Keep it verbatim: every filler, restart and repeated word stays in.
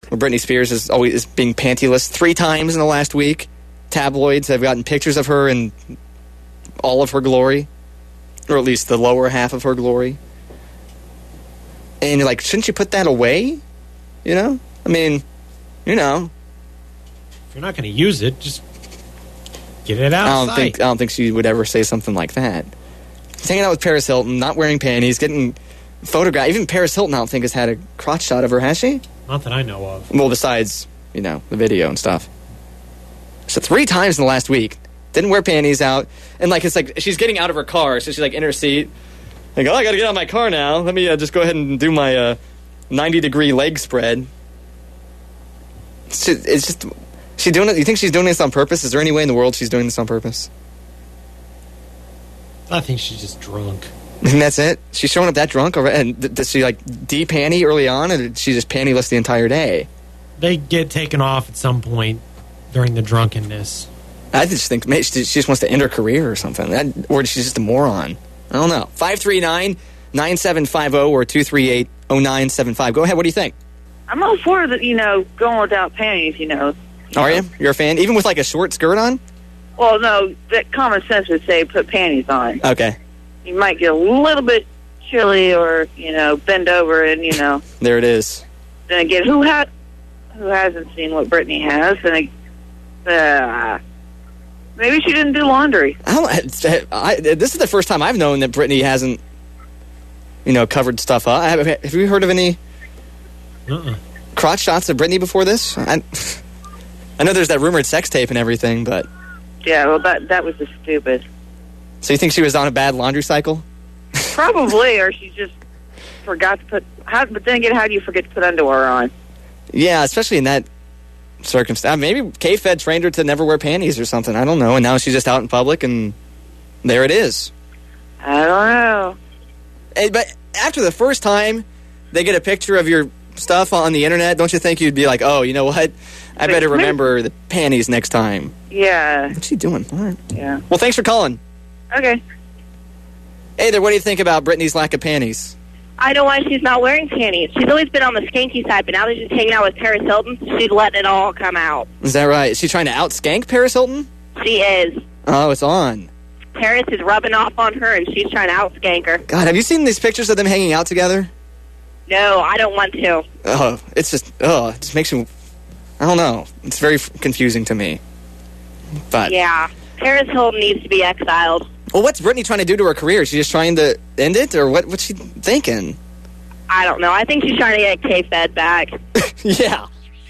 where Britney Spears is always is being pantyless three times in the last week. Tabloids have gotten pictures of her in all of her glory, or at least the lower half of her glory. And you're like, shouldn't you put that away? You know? I mean, you know. If you're not going to use it, just get it outside. I don't think I don't think she would ever say something like that. She's hanging out with Paris Hilton, not wearing panties, getting photographed. Even Paris Hilton, I don't think, has had a crotch shot of her, has she? Not that I know of. Well, besides, you know, the video and stuff. So three times in the last week. Didn't wear panties out. And, like, it's like she's getting out of her car, so she's, like, in her seat. Like, oh, I got to get out of my car now. Let me uh, just go ahead and do my uh, ninety-degree leg spread. It's just, it's just... She doing it? You think she's doing this on purpose? Is there any way in the world she's doing this on purpose? I think she's just drunk. And that's it? She's showing up that drunk? Already? And does she, like, de-panty early on, or did she just pantyless the entire day? They get taken off at some point during the drunkenness. I just think maybe she just wants to end her career or something. That, or she's just a moron. I don't know. five three nine, nine seven five zero or two three eight, zero nine seven five. Go ahead. What do you think? I'm all for the, you know, going without panties, you know. You Are know. you? You're a fan? Even with, like, a short skirt on? Well, no, that common sense would say put panties on. Okay. You might get a little bit chilly or, you know, bend over and, you know. There it is. Then again, who, ha- who hasn't seen what Britney has? And uh, maybe she didn't do laundry. I don't, I, this is the first time I've known that Britney hasn't, you know, covered stuff up. Have, have you heard of any Uh-uh. crotch shots of Britney before this? I, I know there's that rumored sex tape and everything, but... Yeah, well, that that was just stupid. So you think she was on a bad laundry cycle? Probably, or she just forgot to put... How, but then again, how do you forget to put underwear on? Yeah, especially in that circumstance. Maybe K-Fed trained her to never wear panties or something. I don't know. And now she's just out in public, and there it is. I don't know. Hey, but after the first time they get a picture of your stuff on the internet, don't you think you'd be like, oh, you know what? I better remember the panties next time. Yeah. What's she doing? All right. Yeah. Well, thanks for calling. Okay. Hey there, what do you think about Britney's lack of panties? I know why she's not wearing panties. She's always been on the skanky side, but now that she's hanging out with Paris Hilton, she's letting it all come out. Is that right? Is she trying to out-skank Paris Hilton? She is. Oh, it's on. Paris is rubbing off on her, and she's trying to out-skank her. God, have you seen these pictures of them hanging out together? No, I don't want to. Oh, it's just, oh, it just makes you, I don't know. It's very f- confusing to me. But Yeah. Paris Hilton needs to be exiled. Well, what's Britney trying to do to her career? Is she just trying to end it, or what? What's she thinking? I don't know. I think she's trying to get K-Fed back. Yeah.